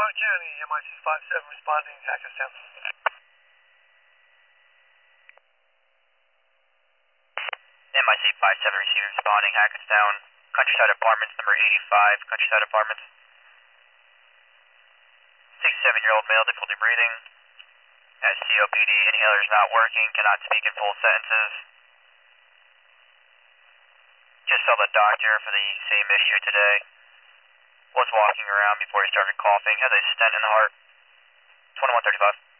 Warren County, MIC 57 responding, Hackettstown. MIC 57 receiving, responding, Hackettstown. Countryside Apartments, number 85, Countryside Apartments. 67-year-old male, difficulty breathing. Has COPD, inhaler is not working, cannot speak in full sentences. Just saw the doctor for the same issue today. Was walking around before he started coughing. Has a stent in the heart. 2135.